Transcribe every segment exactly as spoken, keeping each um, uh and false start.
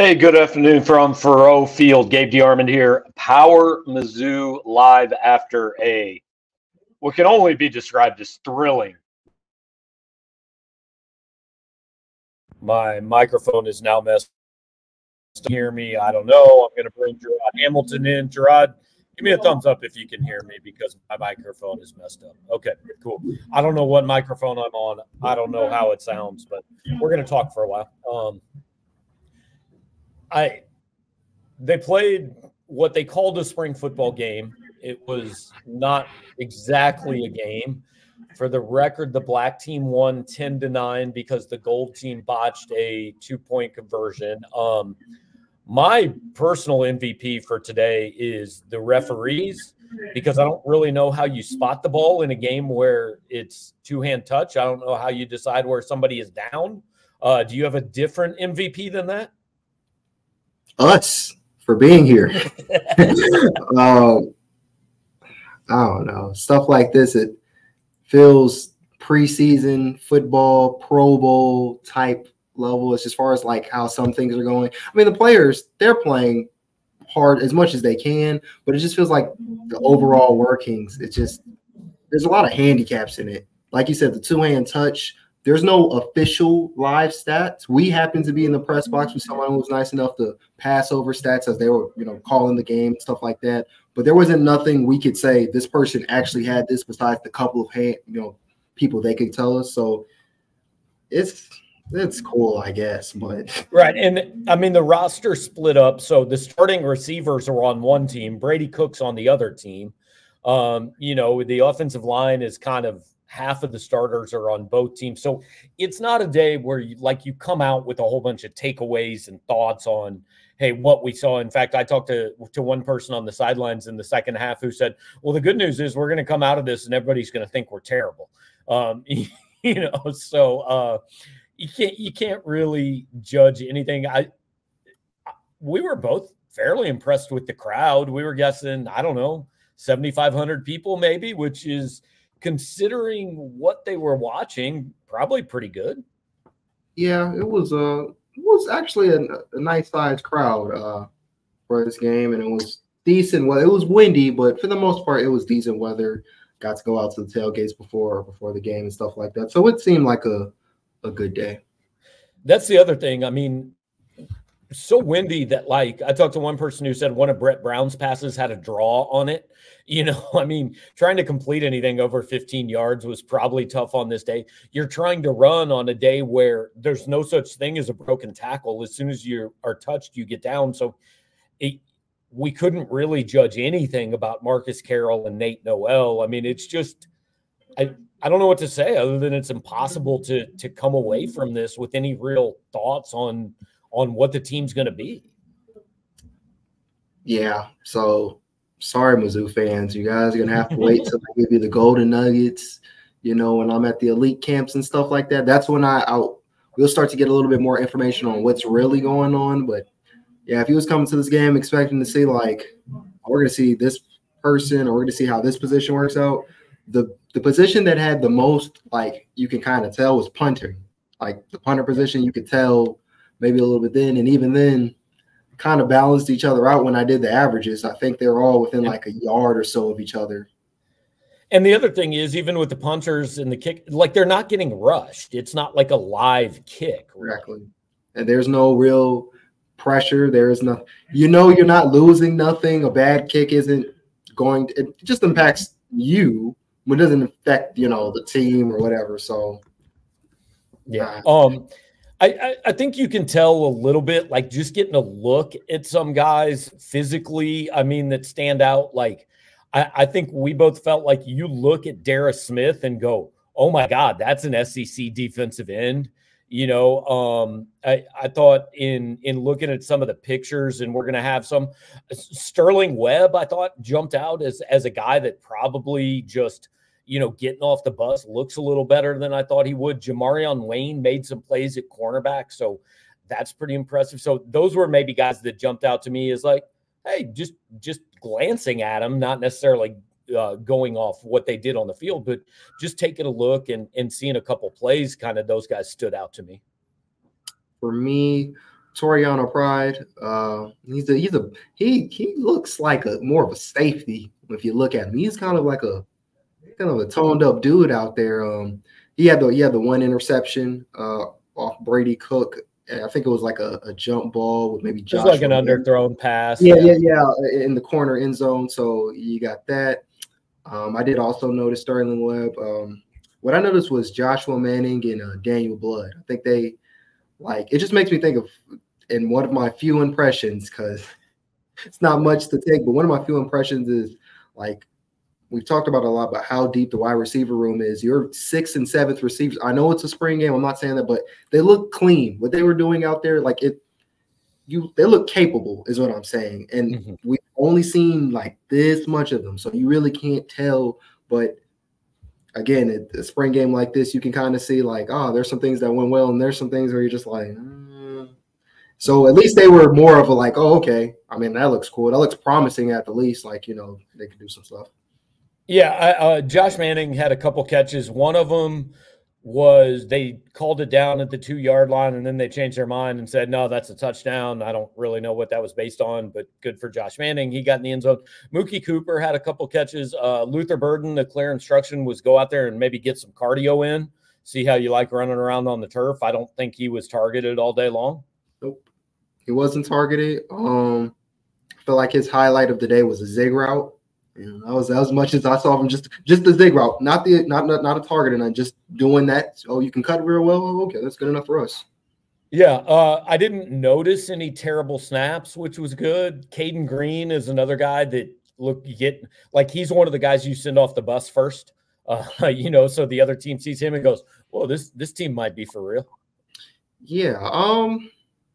Hey, good afternoon from Faurot Field. Gabe DeArmond here. Power Mizzou live after a what can only be described as thrilling. My microphone is now messed up. Hear me? I don't know. I'm going to bring Gerard Hamilton in. Gerard, give me a thumbs up if you can hear me because my microphone is messed up. Okay, cool. I don't know what microphone I'm on. I don't know how it sounds, but we're going to talk for a while. Um, I they played what they called a spring football game. It was not exactly a game. For the record, the black team won ten to nine because the gold team botched a two-point conversion. Um, my personal M V P for today is the referees because I don't really know how you spot the ball in a game where it's two-hand touch. I don't know how you decide where somebody is down. Uh, do you have a different M V P than that? Us for being here. um, I don't know. Stuff like this, it feels preseason football, Pro Bowl type level as far as like how some things are going. I mean, the players, they're playing hard as much as they can, but it just feels like the overall workings, it just, there's a lot of handicaps in it. Like you said, the two-hand touch, there's no official live stats. We happen to be in the press box with someone who was nice enough to pass over stats as they were, you know, calling the game, stuff like that. But there wasn't nothing we could say this person actually had this besides the couple of hand, you know, people they could tell us. So it's it's cool, I guess. But right, and I mean the roster split up. So the starting receivers are on one team, Brady Cook's on the other team. Um, you know, the offensive line is kind of half of the starters are on both teams. So it's not a day where you like you come out with a whole bunch of takeaways and thoughts on, hey, what we saw. In fact, I talked to, to one person on the sidelines in the second half who said, well, the good news is we're going to come out of this and everybody's going to think we're terrible. Um, you know, so uh, you can't, you can't really judge anything. I, we were both fairly impressed with the crowd. We were guessing, I don't know, seventy-five hundred people maybe, which is, considering what they were watching, probably pretty good. Yeah, it was uh, it was actually a, a nice sized crowd uh, for this game, and it was decent. Well, it was windy, but for the most part, it was decent weather. Got to go out to the tailgates before before the game and stuff like that. So it seemed like a a good day. That's the other thing. I mean, so windy that, like, I talked to one person who said one of Brett Brown's passes had a draw on it. You know, I mean, trying to complete anything over fifteen yards was probably tough on this day. You're trying to run on a day where there's no such thing as a broken tackle. As soon as you are touched, you get down. So it, we couldn't really judge anything about Marcus Carroll and Nate Noel. I mean, it's just, I, I don't know what to say other than it's impossible to, to come away from this with any real thoughts on, on what the team's going to be. Yeah. So sorry, Mizzou fans, you guys are going to have to wait till I give you the golden nuggets, you know, when I'm at the elite camps and stuff like that. That's when I, I'll, we'll start to get a little bit more information on what's really going on. But yeah, if he was coming to this game expecting to see like, we're going to see this person or we're going to see how this position works out. The, the position that had the most, like, you can kind of tell was punter. Like the punter position, you could tell maybe a little bit then, and even then kind of balanced each other out when I did the averages. I think they were all within like a yard or so of each other. And the other thing is, even with the punters and the kick, like they're not getting rushed. It's not like a live kick. Right? Exactly. And there's no real pressure. There's no, you know, you're not losing nothing. A bad kick isn't going to, it just impacts you, but it doesn't affect, you know, the team or whatever. So, yeah. Uh, um, I, I think you can tell a little bit, like just getting a look at some guys physically, I mean, that stand out. Like, I, I think we both felt like you look at Darius Smith and go, oh my God, that's an S E C defensive end. You know, um, I, I thought in, in looking at some of the pictures, and we're going to have some, Sterling Webb, I thought jumped out as, as a guy that probably just, you know, getting off the bus looks a little better than I thought he would. Jamarion Wayne made some plays at cornerback, so that's pretty impressive. So those were maybe guys that jumped out to me as like, hey, just just glancing at them, not necessarily uh, going off what they did on the field, but just taking a look and, and seeing a couple plays, kind of those guys stood out to me. For me, Toriano Pride. Uh, he's a he's a he he looks like a more of a safety if you look at him. He's kind of like a kind of a toned up dude out there. Um, he had the he had the one interception uh, off Brady Cook. I think it was like a, a jump ball with maybe Josh. Just like an underthrown pass. Yeah, yeah, yeah, yeah, in the corner end zone. So you got that. Um, I did also notice Sterling Webb. Um, what I noticed was Joshua Manning and uh, Daniel Blood. I think they like it. Just makes me think of in one of my few impressions because it's not much to take, but one of my few impressions is like we've talked about a lot about how deep the wide receiver room is. Your sixth and seventh receivers. I know it's a spring game. I'm not saying that, but they look clean. What they were doing out there, like it, you they look capable, is what I'm saying. And mm-hmm. we've only seen like this much of them, so you really can't tell. But again, at a spring game like this, you can kind of see like, oh, there's some things that went well, and there's some things where you're just like. Mm. So at least they were more of a like, oh, okay. I mean, that looks cool. That looks promising at the least. Like, you know, they could do some stuff. Yeah, I, uh, Josh Manning had a couple catches. One of them was they called it down at the two-yard line, and then they changed their mind and said, no, that's a touchdown. I don't really know what that was based on, but good for Josh Manning. He got in the end zone. Mookie Cooper had a couple catches. Uh, Luther Burden, the clear instruction was go out there and maybe get some cardio in, see how you like running around on the turf. I don't think he was targeted all day long. Nope. He wasn't targeted. Um, I feel like his highlight of the day was a zig route. And that was as much as I saw from just just the zig route, not the not not, not a target, and just doing that. Oh, you can cut real well. Oh, okay, that's good enough for us. Yeah, uh, I didn't notice any terrible snaps, which was good. Caden Green is another guy that look you get like he's one of the guys you send off the bus first. Uh, you know, so the other team sees him and goes, "Whoa, this this team might be for real." Yeah. Um.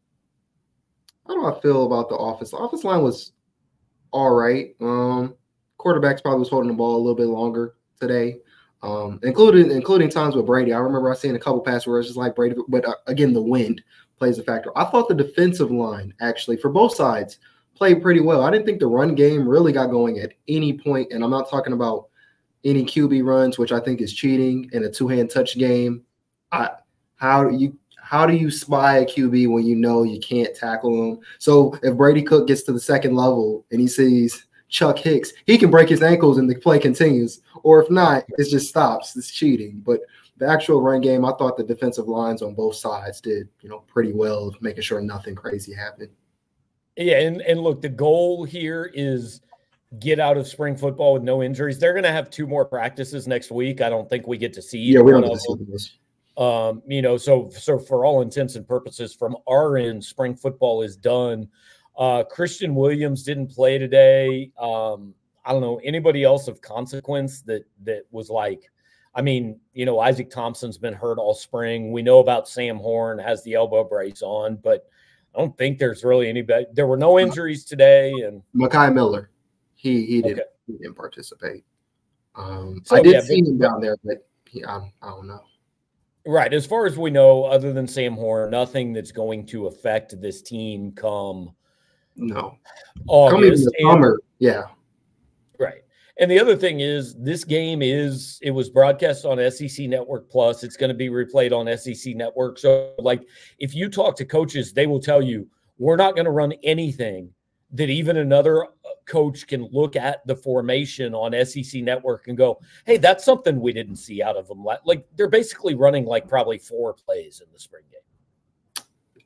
How do I feel about the offense? The offense line was all right. Um. Quarterbacks probably was holding the ball a little bit longer today, um, including including times with Brady. I remember I seen a couple passes where it's just like Brady, but uh, again, the wind plays a factor. I thought the defensive line actually for both sides played pretty well. I didn't think the run game really got going at any point, and I'm not talking about any Q B runs, which I think is cheating in a two-hand touch game. I how do you how do you spy a Q B when you know you can't tackle him? So if Brady Cook gets to the second level and he sees Chuck Hicks, he can break his ankles and the play continues. Or if not, it just stops. It's cheating. But the actual run game, I thought the defensive lines on both sides did, you know, pretty well, making sure nothing crazy happened. Yeah, and, and look, the goal here is get out of spring football with no injuries. They're going to have two more practices next week. I don't think we get to see yeah, we don't one get of to them. see this. Um, you know, so so for all intents and purposes, from our end, spring football is done. Uh, Christian Williams didn't play today. Um, I don't know anybody else of consequence that that was like, I mean, you know, Isaac Thompson's been hurt all spring. We know about Sam Horn has the elbow brace on, but I don't think there's really anybody. There were no injuries today. And Mekhi Miller, he he didn't okay. he didn't participate. Um, so, I did yeah, see but, him down there, but he, I, I don't know. Right. As far as we know, other than Sam Horn, nothing that's going to affect this team come No. August. Coming in the summer, yeah. Right. And the other thing is this game is, it was broadcast on S E C Network Plus. It's going to be replayed on S E C Network. So, like, if you talk to coaches, they will tell you, we're not going to run anything that even another coach can look at the formation on S E C Network and go, hey, that's something we didn't see out of them. Like, they're basically running, like, probably four plays in the spring game.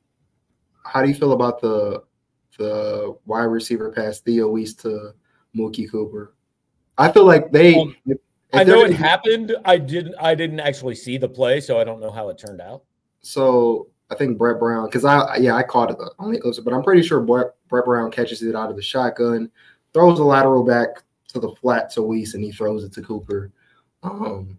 How do you feel about the the wide receiver pass Theo Weiss to Mookie Cooper? I feel like they. Um, if, if I know it happened. I didn't. I didn't actually see the play, so I don't know how it turned out. So I think Brett Brown, because I yeah I caught it only close, but I'm pretty sure Brett, Brett Brown catches it out of the shotgun, throws a lateral back to the flat to Weiss, and he throws it to Cooper. Um,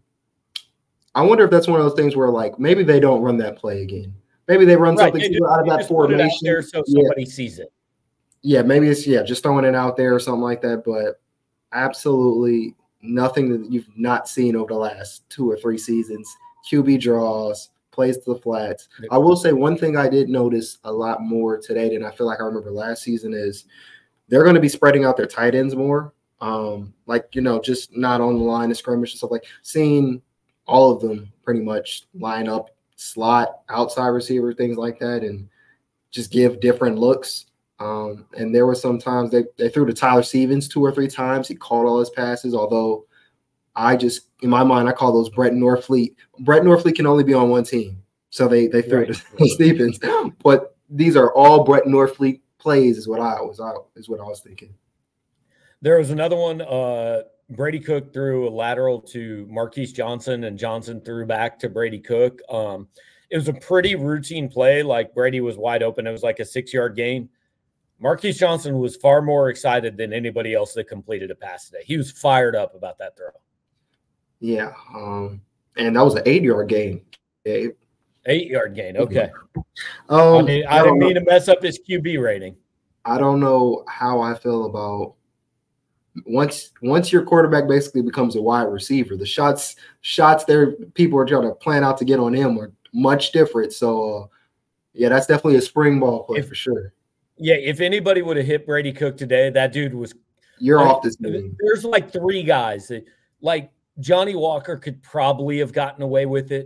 I wonder if that's one of those things where like maybe they don't run that play again. Maybe they run right. something just, out of that formation out there so somebody yeah. sees it. Yeah, maybe it's yeah just throwing it out there or something like that, but. Absolutely nothing that you've not seen over the last two or three seasons. Q B draws, plays to the flats. I will say one thing I did notice a lot more today than I feel like I remember last season is they're going to be spreading out their tight ends more. Um, like, you know, just not on the line of scrimmage and stuff like seeing all of them pretty much line up, slot, outside receiver, things like that. And just give different looks. Um, and there were some times they, they threw to Tyler Stevens two or three times. He caught all his passes, although I just, in my mind, I call those Brett Norfleet. Brett Norfleet can only be on one team. So they, they threw right. it to Stevens. But these are all Brett Norfleet plays is what I was is what I was thinking. There was another one. Uh, Brady Cook threw a lateral to Marquise Johnson, and Johnson threw back to Brady Cook. Um, it was a pretty routine play. Like Brady was wide open. It was like a six-yard gain. Marquise Johnson was far more excited than anybody else that completed a pass today. He was fired up about that throw. Yeah, um, and that was an eight-yard gain. Eight. Eight-yard gain, okay. Um, I mean, I, I didn't mean know. to mess up his Q B rating. I don't know how I feel about once once your quarterback basically becomes a wide receiver. The shots shots there people are trying to plan out to get on him are much different. So, uh, yeah, that's definitely a spring ball play if, for sure. Yeah, if anybody would have hit Brady Cook today, that dude was – You're like, off this game. There's like three guys that – like Johnny Walker could probably have gotten away with it.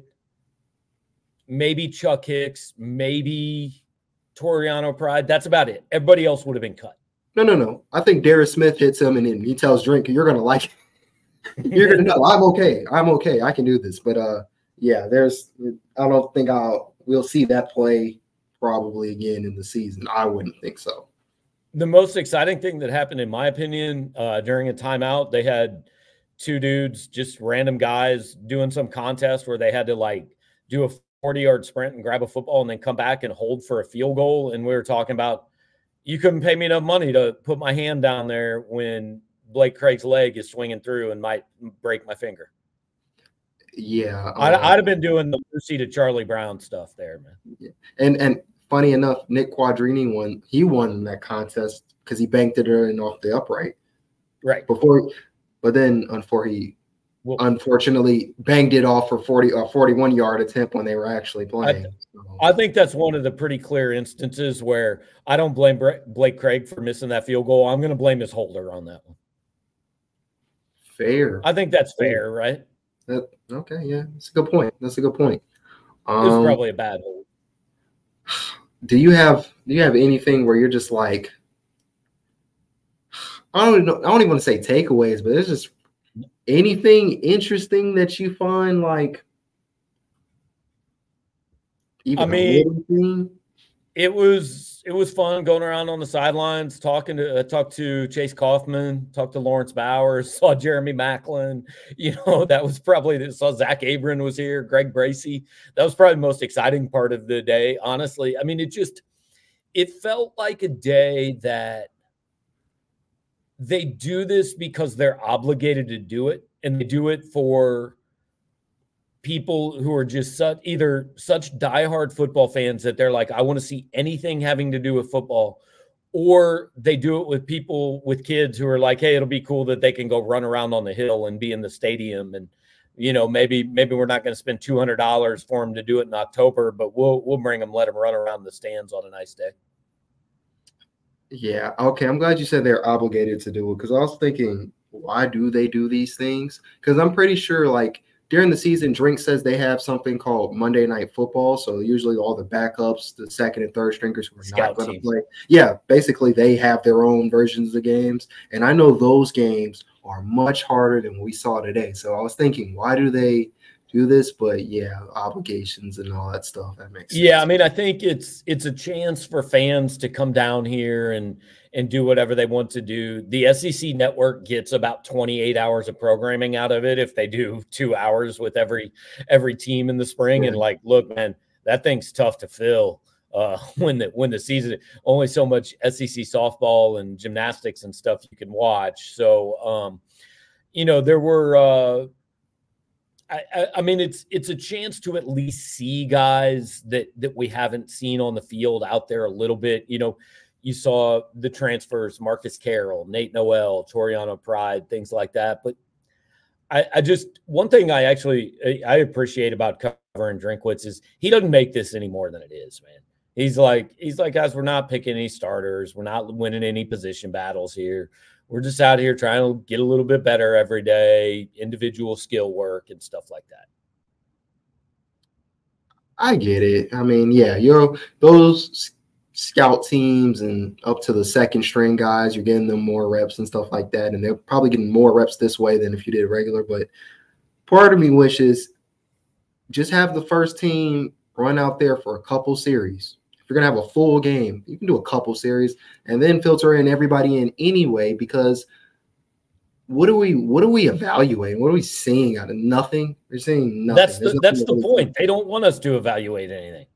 Maybe Chuck Hicks, maybe Toriano Pride. That's about it. Everybody else would have been cut. No, no, no. I think Darius Smith hits him, and then he tells Drink, "You're gonna like it. You're gonna know I'm okay. I'm okay. I can do this." But uh, yeah, there's. I don't think I'll. We'll see that play probably again in the season. I wouldn't think so. The most exciting thing that happened, in my opinion, uh, during a timeout, they had two dudes, just random guys, doing some contest where they had to like do a forty-yard sprint and grab a football and then come back and hold for a field goal. And we were talking about, you couldn't pay me enough money to put my hand down there when Blake Craig's leg is swinging through and might break my finger. Yeah. I'd, um, I'd have been doing the Lucy to Charlie Brown stuff there, man. Yeah. And and funny enough, Nick Quadrini won. He won that contest because he banked it in off the upright. Right. Before, but then unfortunately, he well, unfortunately banked it off for forty or forty-one yard attempt when they were actually playing. I, so. I think that's one of the pretty clear instances where I don't blame Blake Craig for missing that field goal. I'm going to blame his holder on that one. Fair. I think that's fair, fair right? That, okay, yeah, that's a good point. That's a good point. Um, it was probably a bad hold. Do you have do you have anything where you're just like, I don't know, I don't even want to say takeaways, but it's just anything interesting that you find like even I mean, it was it was fun going around on the sidelines, talking to uh, talk to Chase Kaufman, talk to Lawrence Bowers, saw Jeremy Maclin. You know, that was probably saw Zach Abram was here, Greg Bracey. That was probably the most exciting part of the day, honestly. I mean, it just it felt like a day that they do this because they're obligated to do it, and they do it for people who are just such, either such diehard football fans that they're like, I want to see anything having to do with football, or they do it with people with kids who are like, hey, it'll be cool that they can go run around on the hill and be in the stadium. And, you know, maybe, maybe we're not going to spend two hundred dollars for them to do it in October, but we'll, we'll bring them, let them run around the stands on a nice day. Yeah. Okay. I'm glad you said they're obligated to do it, because I was thinking, why do they do these things? Because I'm pretty sure, like, during the season, Drink says they have something called Monday Night Football. So usually all the backups, the second and third stringers who are Scout not going to play. Yeah, basically they have their own versions of games. And I know those games are much harder than we saw today. So I was thinking, why do they do this? But yeah, obligations and all that stuff. That makes sense. Yeah, I mean, I think it's it's a chance for fans to come down here and and do whatever they want to do. The S E C network gets about twenty-eight hours of programming out of it if they do two hours with every every team in the spring. Yeah. And like, look, man, that thing's tough to fill uh, when the when the season only so much S E C softball and gymnastics and stuff you can watch. So, um, you know, there were. Uh, I, I mean, it's it's a chance to at least see guys that that we haven't seen on the field out there a little bit. You know, you saw the transfers, Marcus Carroll, Nate Noel, Toriano Pride, things like that. But I, I just one thing I actually I appreciate about covering Drinkwitz is he doesn't make this any more than it is, man. He's like he's like, guys, we're not picking any starters, we're not winning any position battles here. We're just out here trying to get a little bit better every day, individual skill work and stuff like that. I get it. I mean, yeah, you're those scout teams and up to the second string guys. You're getting them more reps and stuff like that. And they're probably getting more reps this way than if you did regular. But part of me wishes just have the first team run out there for a couple series. If you're going to have a full game, you can do a couple series and then filter in everybody in anyway, because what are we what are we evaluating? What are we seeing out of nothing? We're seeing nothing. That's the, nothing that's the really point. They don't want us to evaluate anything.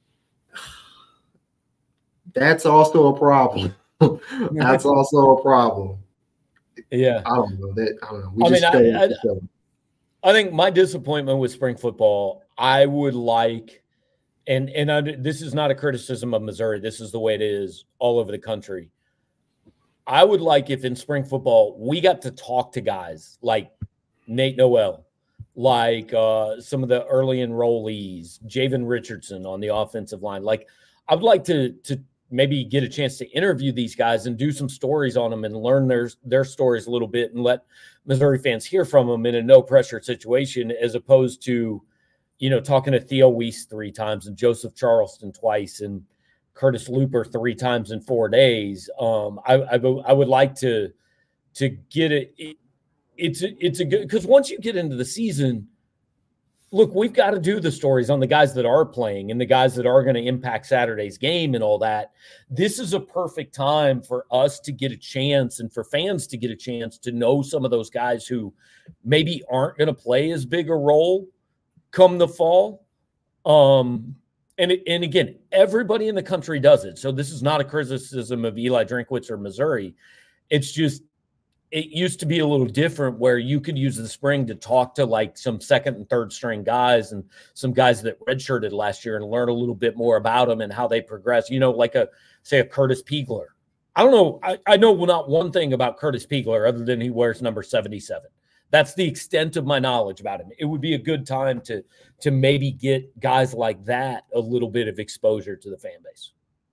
That's also a problem. That's also a problem. Yeah. I don't know. That I don't know. We I just mean, I, I, I think my disappointment with spring football, I would like, and and I, this is not a criticism of Missouri. This is the way it is all over the country. I would like if in spring football we got to talk to guys like Nate Noel, like uh, some of the early enrollees, Javen Richardson on the offensive line. Like, I'd like to to maybe get a chance to interview these guys and do some stories on them and learn their their stories a little bit and let Missouri fans hear from them in a no pressure situation, as opposed to, you know, talking to Theo Weiss three times and Joseph Charleston twice and Curtis Looper three times in four days. Um, I, I, I would like to to get it. it it's a, it's a good, because once you get into the season, look, we've got to do the stories on the guys that are playing and the guys that are going to impact Saturday's game and all that. This is a perfect time for us to get a chance and for fans to get a chance to know some of those guys who maybe aren't going to play as big a role come the fall. Um, And, it, and again, everybody in the country does it. So this is not a criticism of Eli Drinkwitz or Missouri. It's just, it used to be a little different where you could use the spring to talk to like some second and third string guys and some guys that redshirted last year and learn a little bit more about them and how they progress. You know, like a, say a Curtis Piegler. I don't know. I, I know not one thing about Curtis Piegler other than he wears number seventy-seven. That's the extent of my knowledge about him. It would be a good time to to maybe get guys like that a little bit of exposure to the fan base.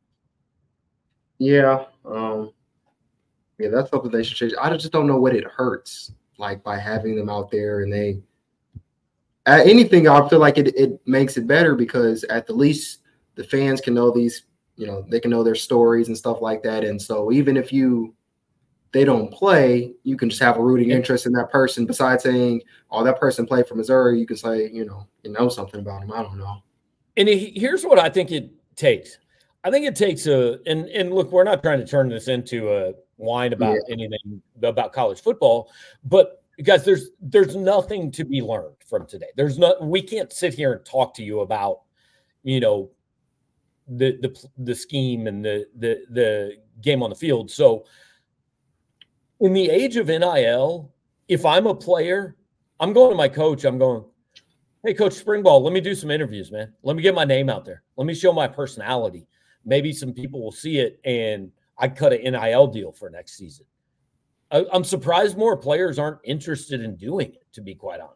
Yeah, um, yeah, that's something they should change. I just don't know what it hurts, like by having them out there, and they uh, anything. I feel like it it makes it better because at the least the fans can know these, you know, they can know their stories and stuff like that. And so even if you they don't play, you can just have a rooting interest in that person. Besides saying, oh, that person played for Missouri, you can say, you know, you know something about him. I don't know. And here's what I think it takes. I think it takes a, and, and look, we're not trying to turn this into a whine about yeah. anything about college football, but guys, there's, there's nothing to be learned from today. There's not, we can't sit here and talk to you about, you know, the, the, the scheme and the, the, the game on the field. So, in the age of N I L, if I'm a player, I'm going to my coach. I'm going, hey, Coach Springball, let me do some interviews, man. Let me get my name out there. Let me show my personality. Maybe some people will see it, and I cut an N I L deal for next season. I, I'm surprised more players aren't interested in doing it, to be quite honest.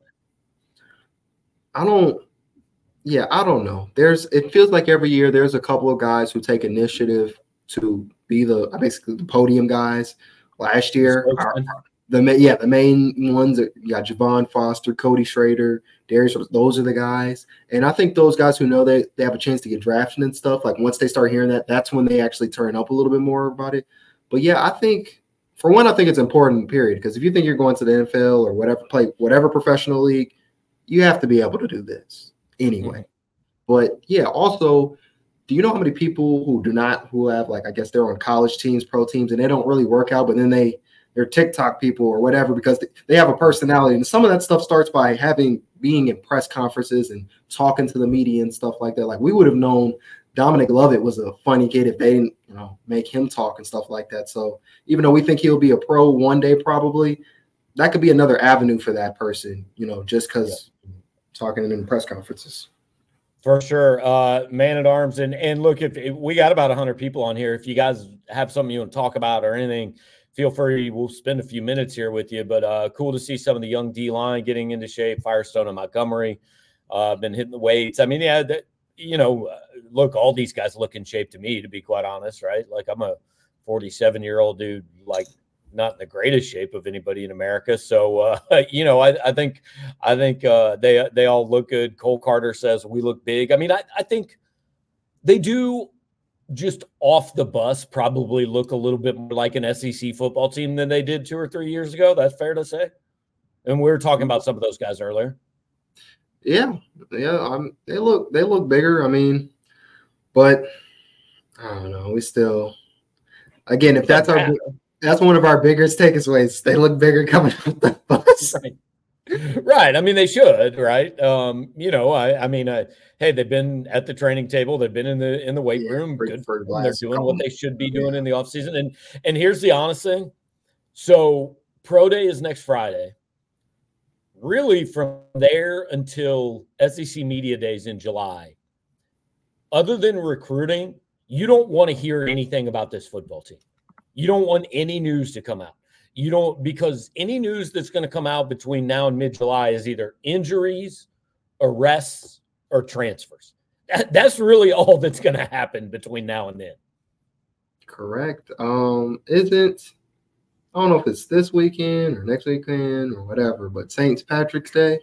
I don't – yeah, I don't know. There's – it feels like every year there's a couple of guys who take initiative to be the – basically the podium guys. Last year, our, the yeah, the main ones that you got Javon Foster, Cody Schrader, Darius. Those are the guys, and I think those guys who know they they have a chance to get drafted and stuff. Like once they start hearing that, that's when they actually turn up a little bit more about it. But yeah, I think for one, I think it's important. Period, because if you think you're going to the N F L or whatever play whatever professional league, you have to be able to do this anyway. Mm-hmm. But yeah, also. Do you know how many people who do not, who have like, I guess they're on college teams, pro teams, and they don't really work out, but then they, they're TikTok people or whatever because they, they have a personality. And some of that stuff starts by having, being in press conferences and talking to the media and stuff like that. Like we would have known Dominic Lovett was a funny kid if they didn't, you know, make him talk and stuff like that. So even though we think he'll be a pro one day, probably, that could be another avenue for that person, you know, just because yeah. talking in press conferences. For sure. Uh, man at arms. And, and look, if, if we got about one hundred people on here, if you guys have something you want to talk about or anything, feel free. We'll spend a few minutes here with you. But uh, cool to see some of the young D-line getting into shape. Firestone and Montgomery uh, been hitting the weights. I mean, yeah, that, you know, look, all these guys look in shape to me, to be quite honest, right? Like I'm a forty-seven-year-old dude, like not in the greatest shape of anybody in America. So, uh, you know, I, I think I think uh, they they all look good. Cole Carter says we look big. I mean, I, I think they do just off the bus probably look a little bit more like an S E C football team than they did two or three years ago. That's fair to say. And we were talking about some of those guys earlier. Yeah, yeah. Um, they look they look bigger. I mean, but I don't know. We still, again, if that's our that's one of our biggest takeaways. They look bigger coming off the bus. Right. Right. I mean, they should, right? Um, you know, I, I mean, uh, hey, they've been at the training table. They've been in the in the weight Yeah, room. for, Good for for them. They're doing what they should be doing yeah. in the offseason. And and here's the honest thing. So Pro Day is next Friday. Really, from there until S E C Media Days in July, other than recruiting, you don't want to hear anything about this football team. You don't want any news to come out. You don't, because any news that's going to come out between now and mid-July is either injuries, arrests, or transfers. That, that's really all that's going to happen between now and then. Correct. Um, isn't I don't know if it's this weekend or next weekend or whatever, but Saint Patrick's Day.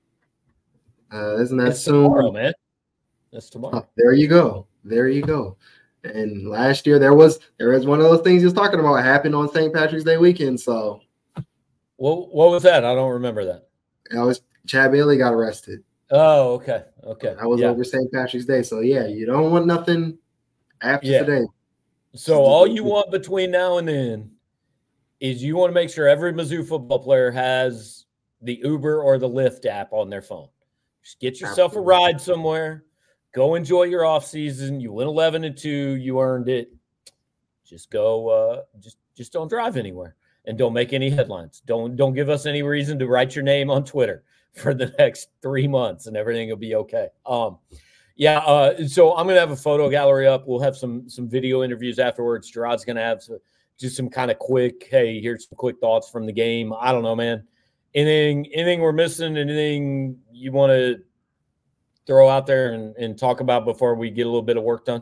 Uh, isn't that it's soon? Tomorrow, man. That's tomorrow. Oh, there you go. There you go. And last year there was there was one of those things he was talking about happened on Saint Patrick's Day weekend. So, what what was that? I don't remember that. That was Chad Bailey got arrested. Oh, okay, okay. That was yeah. over Saint Patrick's Day. So yeah, you don't want nothing after yeah. today. So all you want between now and then is you want to make sure every Mizzou football player has the Uber or the Lyft app on their phone. Just get yourself Absolutely. a ride somewhere. Go enjoy your off season. You win eleven and two. You earned it. Just go. Uh, just just don't drive anywhere and don't make any headlines. Don't don't give us any reason to write your name on Twitter for the next three months, and everything will be okay. Um, yeah. Uh, so I'm gonna have a photo gallery up. We'll have some some video interviews afterwards. Gerard's gonna have some, just some kind of quick. Hey, here's some quick thoughts from the game. I don't know, man. Anything anything we're missing? Anything you want to throw out there and, and talk about before we get a little bit of work done?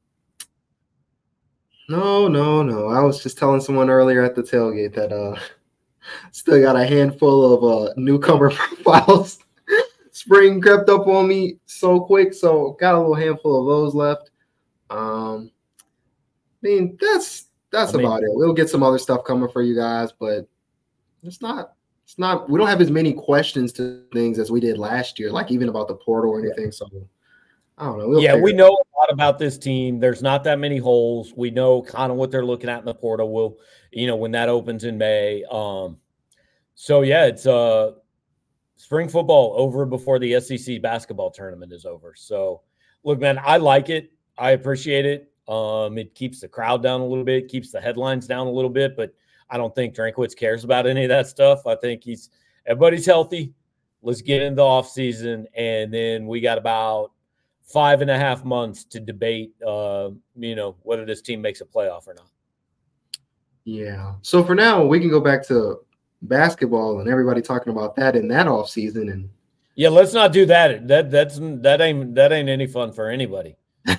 No, no, no. I was just telling someone earlier at the tailgate that uh still got a handful of uh newcomer profiles. Spring crept up on me so quick, so got a little handful of those left. Um I mean that's that's I mean, about it. We'll get some other stuff coming for you guys, but it's not It's not. We don't have as many questions to things as we did last year, like even about the portal or anything. So I don't know. We'll yeah, we know a lot about this team. There's not that many holes. We know kind of what they're looking at in the portal. We'll, you know, when that opens in May. Um, so yeah, it's uh spring football over before the S E C basketball tournament is over. So look, man, I like it. I appreciate it. Um, it keeps the crowd down a little bit, keeps the headlines down a little bit, but I don't think Drinkwitz cares about any of that stuff. I think he's everybody's healthy. Let's get into the offseason, and then we got about five and a half months to debate, uh, you know, whether this team makes a playoff or not. Yeah. So for now, we can go back to basketball and everybody talking about that in that offseason. And yeah, let's not do that. That that's that ain't that ain't any fun for anybody.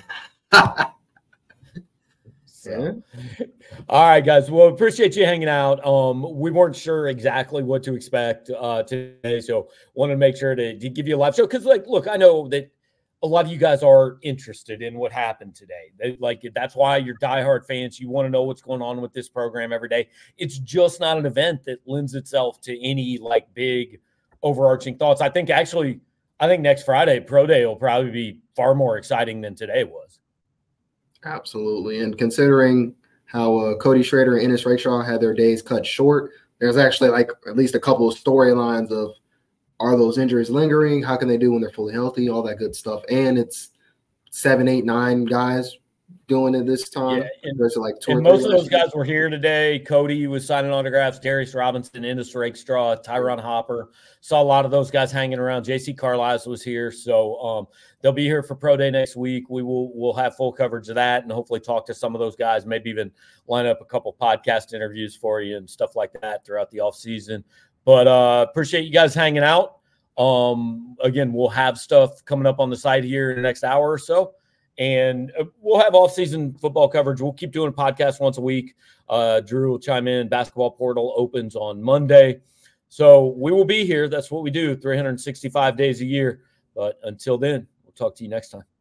So, all right, guys. Well, appreciate you hanging out. Um, we weren't sure exactly what to expect uh, today, so wanted to make sure to, to give you a live show. Because, like, look, I know that a lot of you guys are interested in what happened today. They, like, that's why you're diehard fans. You want to know what's going on with this program every day. It's just not an event that lends itself to any like big overarching thoughts. I think actually, I think next Friday, Pro Day will probably be far more exciting than today was. Absolutely. And considering how uh, Cody Schrader and Ennis Rakestraw had their days cut short, there's actually like at least a couple of storylines of are those injuries lingering? How can they do when they're fully healthy? All that good stuff. And it's seven, eight, nine guys doing it this time. Yeah, and, There's like two and most of those guys were here today. Cody was signing autographs. Darius Robinson, Ennis Rakestraw, Tyron Hopper. Saw a lot of those guys hanging around. J C Carlisle was here. So um, they'll be here for Pro Day next week. We will we'll have full coverage of that and hopefully talk to some of those guys, maybe even line up a couple podcast interviews for you and stuff like that throughout the offseason. But uh, appreciate you guys hanging out. Um, again, we'll have stuff coming up on the site here in the next hour or so. And we'll have off-season football coverage. We'll keep doing podcasts once a week. Uh, Drew will chime in. Basketball portal opens on Monday. So we will be here. That's what we do, three hundred sixty-five days a year. But until then, we'll talk to you next time.